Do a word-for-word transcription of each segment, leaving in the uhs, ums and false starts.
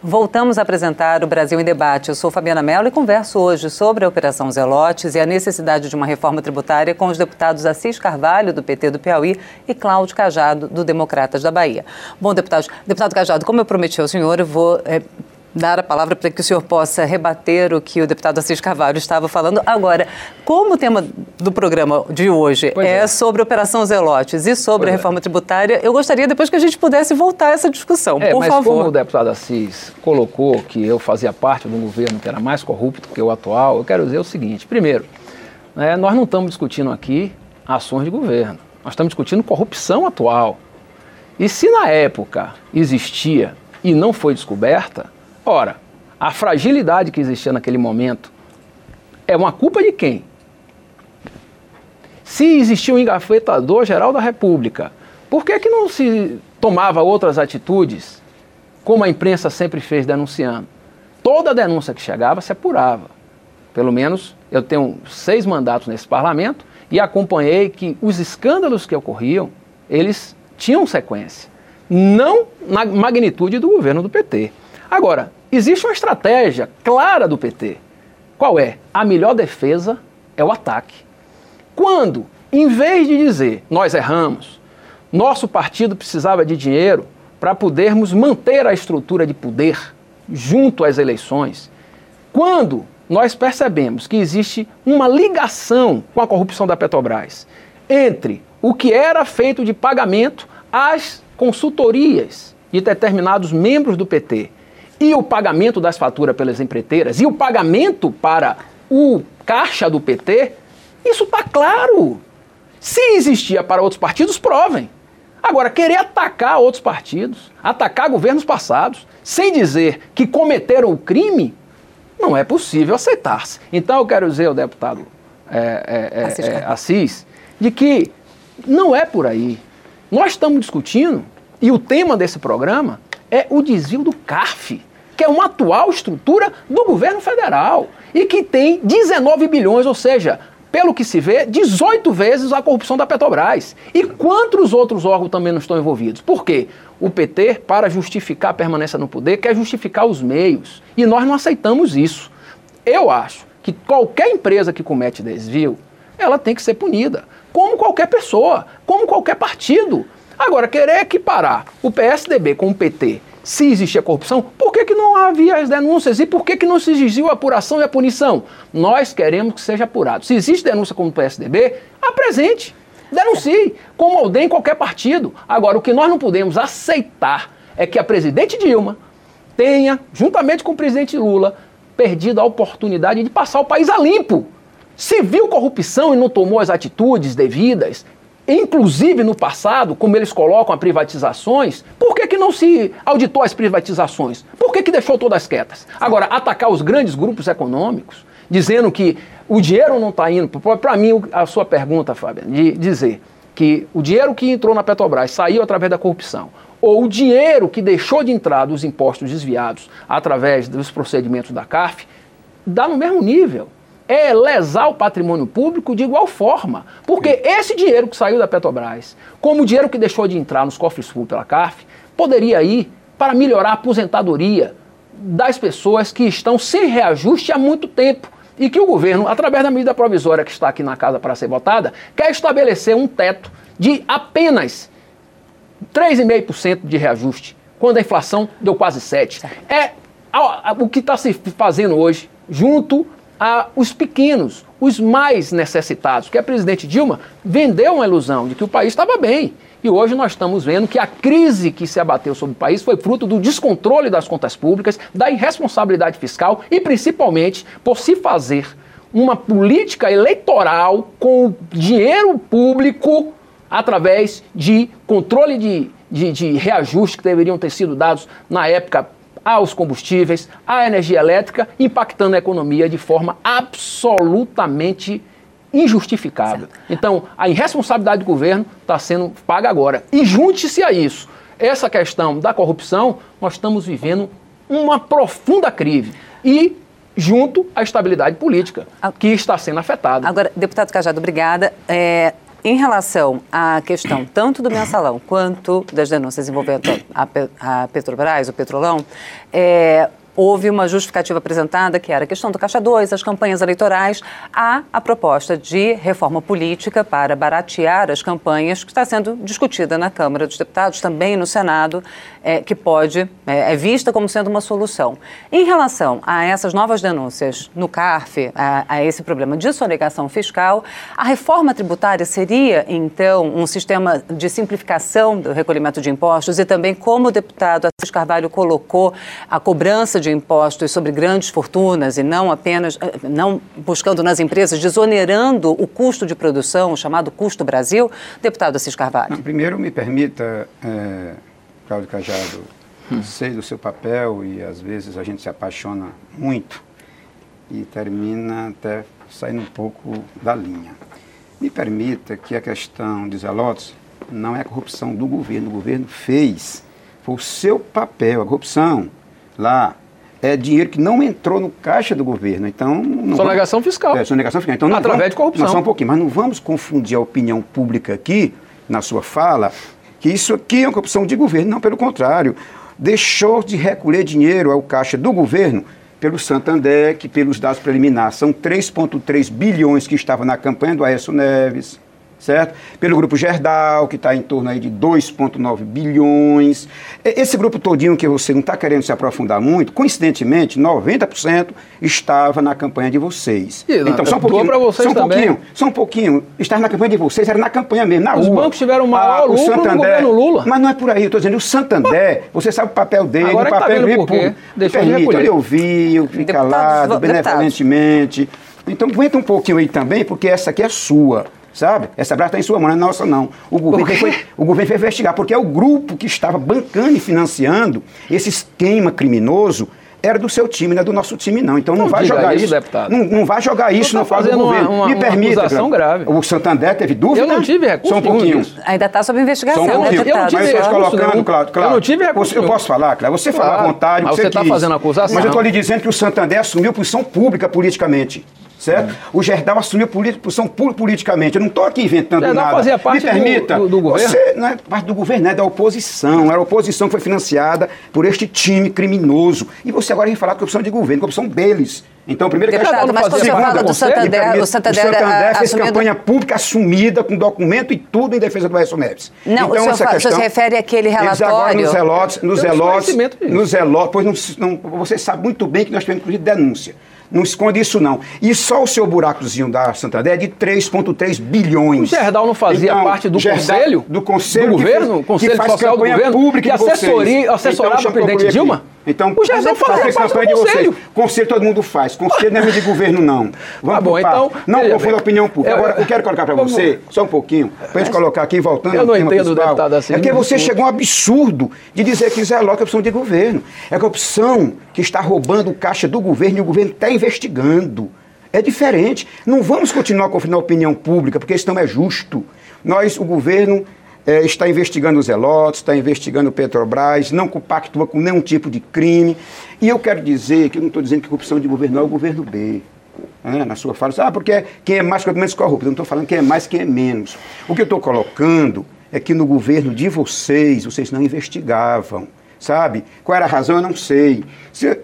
Voltamos a apresentar o Brasil em Debate. Eu sou Fabiana Mello e converso hoje sobre a Operação Zelotes e a necessidade de uma reforma tributária com os deputados Assis Carvalho, do P T do Piauí, e Cláudio Cajado, do Democratas da Bahia. Bom, deputado, deputado Cajado, como eu prometi ao senhor, eu vou é, dar a palavra para que o senhor possa rebater o que o deputado Assis Carvalho estava falando. Agora, como o tema do programa de hoje é, é sobre a Operação Zelotes e sobre pois a reforma é. tributária, eu gostaria depois que a gente pudesse voltar a essa discussão, é, por mas favor. Como o deputado Assis colocou que eu fazia parte de um governo que era mais corrupto que o atual, eu quero dizer o seguinte. Primeiro, né, nós não estamos discutindo aqui ações de governo. Nós estamos discutindo corrupção atual. E se na época existia e não foi descoberta, ora, a fragilidade que existia naquele momento é uma culpa de quem? Se existia um engafetador-geral da República, por que que não se tomava outras atitudes, como a imprensa sempre fez denunciando? Toda denúncia que chegava se apurava. Pelo menos eu tenho seis mandatos nesse parlamento e acompanhei que os escândalos que ocorriam, eles tinham sequência. Não na magnitude do governo do P T. Agora, existe uma estratégia clara do P T. Qual é? A melhor defesa é o ataque. Quando, em vez de dizer, nós erramos, nosso partido precisava de dinheiro para podermos manter a estrutura de poder junto às eleições, quando nós percebemos que existe uma ligação com a corrupção da Petrobras entre o que era feito de pagamento às consultorias de determinados membros do P T, e o pagamento das faturas pelas empreiteiras, e o pagamento para o caixa do P T, isso está claro. Se existia para outros partidos, provem. Agora, querer atacar outros partidos, atacar governos passados, sem dizer que cometeram o crime, não é possível aceitar-se. Então, eu quero dizer ao deputado é, é, Assis, é, Assis, de que não é por aí. Nós estamos discutindo, e o tema desse programa é o desvio do CARF, que é uma atual estrutura do governo federal e que tem dezenove bilhões, ou seja, pelo que se vê, dezoito vezes a corrupção da Petrobras. E quantos outros órgãos também não estão envolvidos? Por quê? O P T, para justificar a permanência no poder, quer justificar os meios. E nós não aceitamos isso. Eu acho que qualquer empresa que comete desvio, ela tem que ser punida, como qualquer pessoa, como qualquer partido. Agora, querer equiparar o P S D B com o P T, se existia corrupção, por que que não havia as denúncias? E por que que não se exigiu a apuração e a punição? Nós queremos que seja apurado. Se existe denúncia como o P S D B, apresente, denuncie, como o D E M em qualquer partido. Agora, o que nós não podemos aceitar é que a presidente Dilma tenha, juntamente com o presidente Lula, perdido a oportunidade de passar o país a limpo. Se viu corrupção e não tomou as atitudes devidas, inclusive no passado, como eles colocam as privatizações, por que que não se auditou as privatizações? Por que que deixou todas quietas? Agora, atacar os grandes grupos econômicos, dizendo que o dinheiro não está indo... Para mim, a sua pergunta, Fábio, de dizer que o dinheiro que entrou na Petrobras saiu através da corrupção, ou o dinheiro que deixou de entrar dos impostos desviados através dos procedimentos da CARF, dá no mesmo nível. É lesar o patrimônio público de igual forma. Porque esse dinheiro que saiu da Petrobras, como o dinheiro que deixou de entrar nos cofres públicos pela CARF, poderia ir para melhorar a aposentadoria das pessoas que estão sem reajuste há muito tempo. E que o governo, através da medida provisória que está aqui na casa para ser votada, quer estabelecer um teto de apenas três vírgula cinco por cento de reajuste, quando a inflação deu quase sete por cento. É o que está se fazendo hoje, junto a os pequenos, os mais necessitados, que a presidente Dilma vendeu uma ilusão de que o país estava bem. E hoje nós estamos vendo que a crise que se abateu sobre o país foi fruto do descontrole das contas públicas, da irresponsabilidade fiscal e principalmente por se fazer uma política eleitoral com dinheiro público através de controle de, de, de reajuste que deveriam ter sido dados na época aos combustíveis, à energia elétrica, impactando a economia de forma absolutamente injustificável. Certo. Então, a irresponsabilidade do governo está sendo paga agora. E junte-se a isso, essa questão da corrupção, nós estamos vivendo uma profunda crise. E junto à estabilidade política, que está sendo afetada. Agora, deputado Cajado, obrigada. É... em relação à questão tanto do mensalão quanto das denúncias envolvendo a, a Petrobras, o Petrolão, é, houve uma justificativa apresentada, que era a questão do Caixa dois, as campanhas eleitorais, há a proposta de reforma política para baratear as campanhas, que está sendo discutida na Câmara dos Deputados, também no Senado, é, que pode, é, é vista como sendo uma solução. Em relação a essas novas denúncias no CARF, a, a esse problema de sonegação fiscal, a reforma tributária seria, então, um sistema de simplificação do recolhimento de impostos e também, como o deputado Assis Carvalho colocou, a cobrança de de impostos sobre grandes fortunas e não apenas, não buscando nas empresas, desonerando o custo de produção, o chamado custo Brasil. Deputado Assis Carvalho. Não, primeiro, me permita, é, Cláudio Cajado, hum. sei do seu papel e às vezes a gente se apaixona muito e termina até saindo um pouco da linha. Me permita que a questão de Zelotes não é a corrupção do governo, o governo fez, foi o seu papel, a corrupção lá é dinheiro que não entrou no caixa do governo. Então, sonegação fiscal. É, sonegação fiscal. Então, não através vamos, de corrupção. Não, só um pouquinho, mas não vamos confundir a opinião pública aqui, na sua fala, que isso aqui é uma corrupção de governo. Não, pelo contrário. Deixou de recolher dinheiro ao caixa do governo pelo Santander, que pelos dados preliminares são três vírgula três bilhões que estavam na campanha do Aécio Neves, certo? Pelo Grupo Gerdau, que está em torno aí de dois vírgula nove bilhões. Esse grupo todinho que você não está querendo se aprofundar muito, coincidentemente, noventa por cento estava na campanha de vocês. E, então, só um pouquinho. Para vocês só um também. pouquinho, só um pouquinho. Estar na campanha de vocês, era na campanha mesmo, na Os rua. Os bancos tiveram o maior ah, lucro o Santander, no governo Lula. Mas não é por aí, eu estou dizendo, o Santander, você sabe o papel dele, agora o papel dele. Tá público. Permita, eu ouvi, eu fiquei calado, benevolentemente. Então, aguenta um pouquinho aí também, porque essa aqui é sua. Sabe? Essa brasa está em sua mão, não é nossa, não. O governo, foi, o governo foi investigar, porque é o grupo que estava bancando e financiando esse esquema criminoso era do seu time, não é do nosso time, não. Então não, não vai jogar isso, deputado. Não, não vai jogar isso tá no faz do governo. Uma, uma, Me permita. Uma acusação grave. O Santander teve dúvida? Eu não tive recurso. Só um pouquinho. Ainda está sob investigação, Só um né, deputado? Eu não tive mas recurso, colocando, não. Claro, claro. Eu não tive recurso. Você, eu posso falar, Cláudio? Você claro. fala à vontade. Mas você está fazendo acusação. Mas eu estou lhe dizendo que o Santander assumiu posição pública politicamente. Certo? Hum. O Gerdau assumiu posição politicamente. Eu não estou aqui inventando Gerdau nada. Fazia parte Me permita, do, do, do governo? Você não é parte do governo, é da oposição. Era a oposição que foi financiada por este time criminoso. E você agora vem falar de corrupção de governo, corrupção deles. Então, primeiro que Deputado, mas quando você fala do Santander, o Santander, o Santander fez assumindo... campanha pública assumida, com documento e tudo em defesa do Aécio Neves. Não, então, o senhor, essa fala, questão, o senhor se refere àquele relatório... Agora nos Zelotes, nos Zelotes, nos Zelotes, pois não, não, você sabe muito bem que nós tivemos, inclusive, denúncia. Não esconde isso, não. E só o seu buracozinho da Santander é de três vírgula três bilhões. O Gerdau não fazia então, parte do Gerdau, conselho? Do conselho do que governo? Fez, conselho que faz social do governo? Pública que assessoria, assessorava então, o presidente Dilma? Então, o Gerdau fazia parte do conselho. Conselho todo mundo faz. Conselho não é de governo, não. Vamos ah, bom, então, não confunda a opinião pública. Eu, Agora, eu quero colocar para você, só um pouquinho, para a gente colocar aqui, voltando eu ao não tema entendo, principal. Deputado, assim, é porque você chegou a um absurdo de dizer que Zé Ló é corrupção de governo. É corrupção que está roubando o caixa do governo e o governo está investigando. É diferente. Não vamos continuar confiando a opinião pública, porque isso não é justo. Nós, o governo, é, está investigando os Zelotes, está investigando o Petrobras, não compactua com nenhum tipo de crime. E eu quero dizer que eu não estou dizendo que corrupção de governo não é o governo B. É, na sua fala, ah, porque quem é mais, quanto menos corrupto. Eu não estou falando quem é mais, quem é menos. O que eu estou colocando é que no governo de vocês, vocês não investigavam, sabe? Qual era a razão, eu não sei. Se...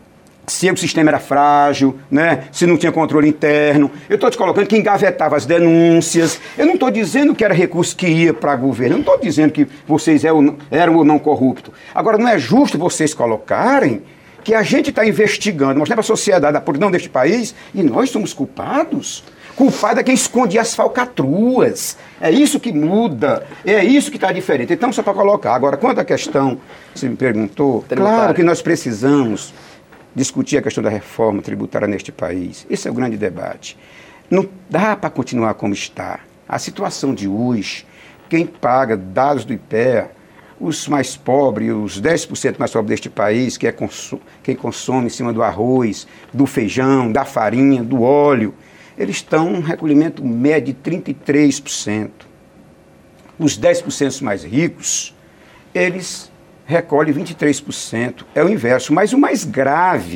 se o sistema era frágil, né? Se não tinha controle interno. Eu estou te colocando que engavetava as denúncias. Eu não estou dizendo que era recurso que ia para o governo. Eu não estou dizendo que vocês eram ou não corruptos. Agora, não é justo vocês colocarem que a gente está investigando, mostrando para a sociedade a podridão deste país e nós somos culpados. Culpado é quem esconde as falcatruas. É isso que muda. É isso que está diferente. Então, só para colocar. Agora, quanto à questão, você me perguntou, claro que nós precisamos discutir a questão da reforma tributária neste país. Esse é o grande debate. Não dá para continuar como está. A situação de hoje, quem paga, dados do I P E A, os mais pobres, os dez por cento mais pobres deste país, que é consu- quem consome em cima do arroz, do feijão, da farinha, do óleo, eles estão um recolhimento médio de trinta e três por cento. Os dez por cento mais ricos, eles recolhe vinte e três por cento, é o inverso. Mas o mais grave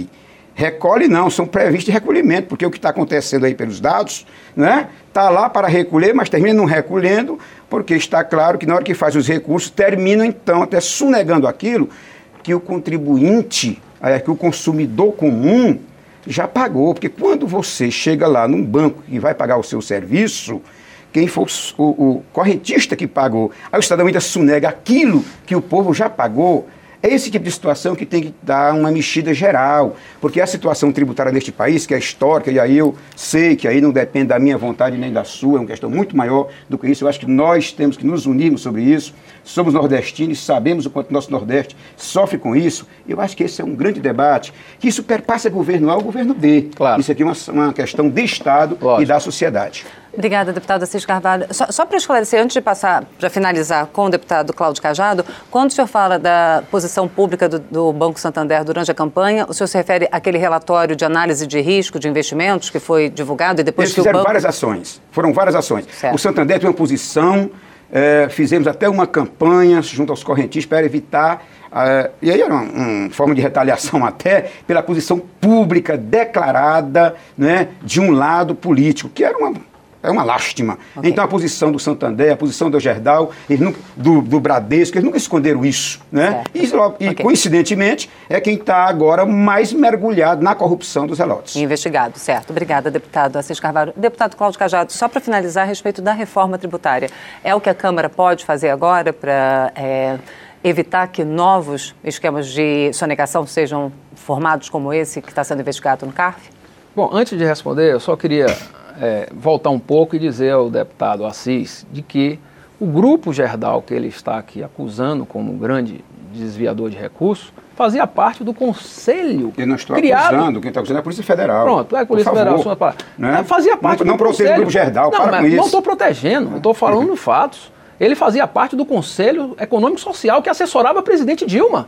Recolhe não, são previstos de recolhimento, porque o que está acontecendo aí pelos dados, né, está lá para recolher, mas termina não recolhendo, porque está claro que na hora que faz os recursos, terminam então até sonegando aquilo que o contribuinte, é, que o consumidor comum já pagou. Porque quando você chega lá num banco e vai pagar o seu serviço, quem for o, o correntista que pagou, aí o cidadão ainda sonega aquilo que o povo já pagou. É esse tipo de situação que tem que dar uma mexida geral, porque a situação tributária neste país, que é histórica, e aí eu sei que aí não depende da minha vontade nem da sua, é uma questão muito maior do que isso. Eu acho que nós temos que nos unirmos sobre isso. Somos nordestinos, sabemos o quanto o nosso Nordeste sofre com isso. Eu acho que esse é um grande debate, que isso perpassa governo A ou governo B. Claro. Isso aqui é uma, uma questão de Estado Lógico. E da sociedade. Obrigada, deputado Assis Carvalho. Só, só para esclarecer, antes de passar, para finalizar com o deputado Cláudio Cajado, quando o senhor fala da posição pública do, do Banco Santander durante a campanha, o senhor se refere àquele relatório de análise de risco de investimentos que foi divulgado e depois Eles que o fizeram banco... várias ações, foram várias ações. Certo. O Santander tem uma posição, é, fizemos até uma campanha junto aos correntistas para evitar... Uh, e aí era uma, uma forma de retaliação até pela posição pública declarada, né, de um lado político, que era uma, é uma lástima. Okay. Então a posição do Santander, a posição do Gerdau, eles nunca, do, do Bradesco, eles nunca esconderam isso. Né? E, e okay. coincidentemente é quem está agora mais mergulhado na corrupção dos relotes. Investigado, certo. Obrigada, deputado Assis Carvalho. Deputado Cláudio Cajado, só para finalizar a respeito da reforma tributária, é o que a Câmara pode fazer agora para... É... evitar que novos esquemas de sonegação sejam formados como esse que está sendo investigado no C A R F? Bom, antes de responder, eu só queria é, voltar um pouco e dizer ao deputado Assis de que o grupo Gerdau que ele está aqui acusando como grande desviador de recursos fazia parte do conselho Eu não estou criado... acusando, quem está acusando é a Polícia Federal. Pronto, é a Polícia Federal. Sua... Né? Fazia parte não, do não conselho. Não proteja o grupo Gerdau, não, para com isso. Não estou protegendo, eu estou falando de fatos. Ele fazia parte do Conselho Econômico Social que assessorava a presidente Dilma.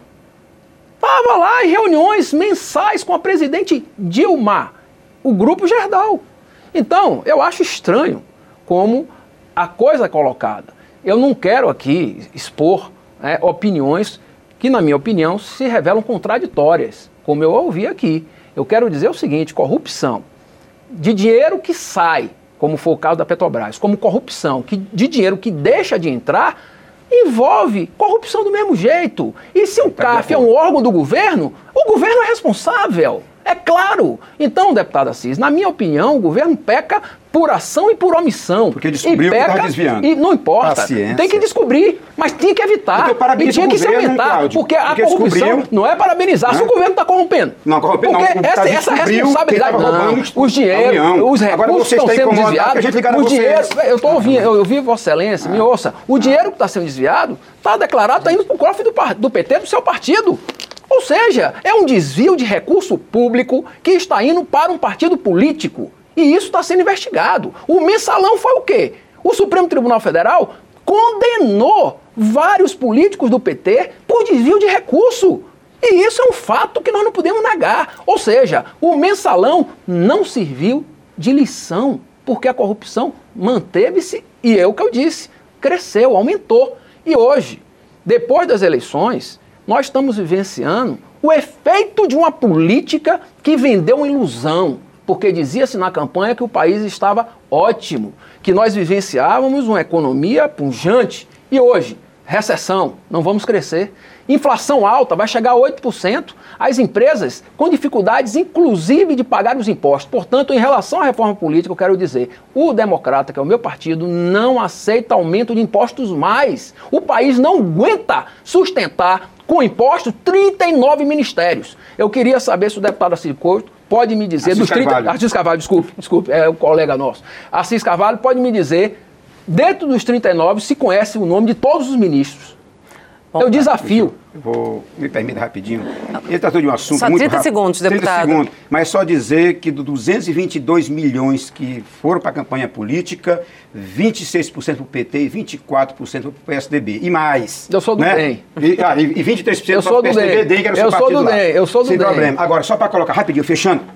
Estava lá em reuniões mensais com a presidente Dilma, o grupo Gerdau. Então, eu acho estranho como a coisa é colocada. Eu não quero aqui expor é, opiniões que, na minha opinião, se revelam contraditórias, como eu ouvi aqui. Eu quero dizer o seguinte, corrupção de dinheiro que sai, como foi o caso da Petrobras, como corrupção que, de dinheiro que deixa de entrar, envolve corrupção do mesmo jeito. E se o C A F é um órgão do governo, o governo é responsável. É claro. Então, deputado Assis, na minha opinião, o governo peca por ação e por omissão. Porque descobriu que estava desviando. E não importa. Paciência. Tem que descobrir, mas tinha que evitar. Então, e tinha que se evitar. Porque a porque corrupção não é parabenizar. Né? Se o governo está corrompendo. Não, corrompendo porque não. Essa, essa responsabilidade não. Os dinheiros, os recursos estão sendo desviados. Os dinheiros, eu estou ouvindo, eu ouvi Vossa Excelência, me ouça. O dinheiro que está sendo desviado está declarado, está indo para o cofre do, do P T, do seu partido. Ou seja, é um desvio de recurso público que está indo para um partido político. E isso está sendo investigado. O mensalão foi o quê? O Supremo Tribunal Federal condenou vários políticos do P T por desvio de recurso. E isso é um fato que nós não podemos negar. Ou seja, o mensalão não serviu de lição, porque a corrupção manteve-se, e é o que eu disse, cresceu, aumentou. E hoje, depois das eleições, nós estamos vivenciando o efeito de uma política que vendeu uma ilusão, porque dizia-se na campanha que o país estava ótimo, que nós vivenciávamos uma economia pujante. E hoje, recessão, não vamos crescer. Inflação alta, vai chegar a oito por cento. As empresas com dificuldades, inclusive, de pagar os impostos. Portanto, em relação à reforma política, eu quero dizer, o Democrata, que é o meu partido, não aceita aumento de impostos mais. O país não aguenta sustentar com impostos trinta e nove ministérios. Eu queria saber se o deputado Assis Couto pode me dizer... Assis dos trinta, Carvalho. Assis Carvalho, desculpe, desculpe, é o colega nosso. Assis Carvalho pode me dizer, dentro dos trinta e nove, se conhece o nome de todos os ministros. Bom, eu desafio. Eu vou, me permita rapidinho. Ele tratou de um assunto só muito trinta rápido. segundos, deputado. trinta segundos. Mas só dizer que dos duzentos e vinte e dois milhões que foram para a campanha política, vinte e seis por cento para o P T e vinte e quatro por cento para o P S D B. E mais. Eu sou do né? D E M. E, ah, e vinte e três por cento eu para o P S D B, D E M, que era o seu eu partido sou do lá. D E M. Eu sou do Sem D E M. problema. Agora, só para colocar rapidinho, fechando.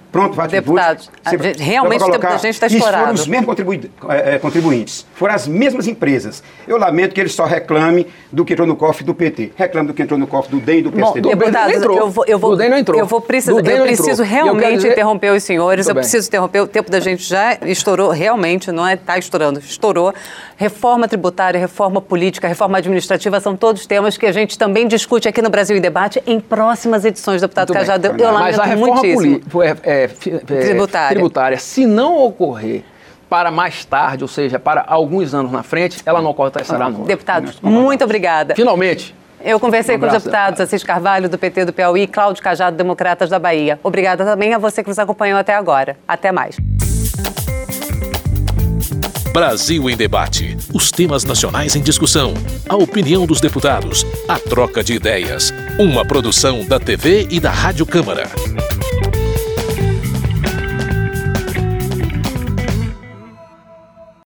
Pronto, vai deputados, tributos. realmente o tempo da gente está estourado. Foram os mesmos contribu é, contribuintes, foram as mesmas empresas. Eu lamento que eles só reclamem do que entrou no cofre do P T, reclamem do que entrou no cofre do D E M e do P S D. Bom, deputados, eu vou, eu vou, do D E M não entrou. Eu vou precisar, eu preciso realmente dizer... interromper os senhores, Muito eu bem. preciso interromper, o tempo da gente já estourou, realmente, não é está estourando, estourou. Reforma tributária, reforma política, reforma administrativa são todos temas que a gente também discute aqui no Brasil em Debate em próximas edições, deputado Cajado. Eu lamento Mas a reforma muitíssimo. É, é, é, tributária. tributária, se não ocorrer para mais tarde, ou seja, para alguns anos na frente, ela não acontecerá nunca. Deputados, muito obrigada. Finalmente. Eu conversei um abraço, com os deputados deputado. Assis Carvalho, do P T do Piauí, e Cláudio Cajado, Democratas da Bahia. Obrigada também a você que nos acompanhou até agora. Até mais. Brasil em Debate. Os temas nacionais em discussão. A opinião dos deputados. A troca de ideias. Uma produção da T V e da Rádio Câmara.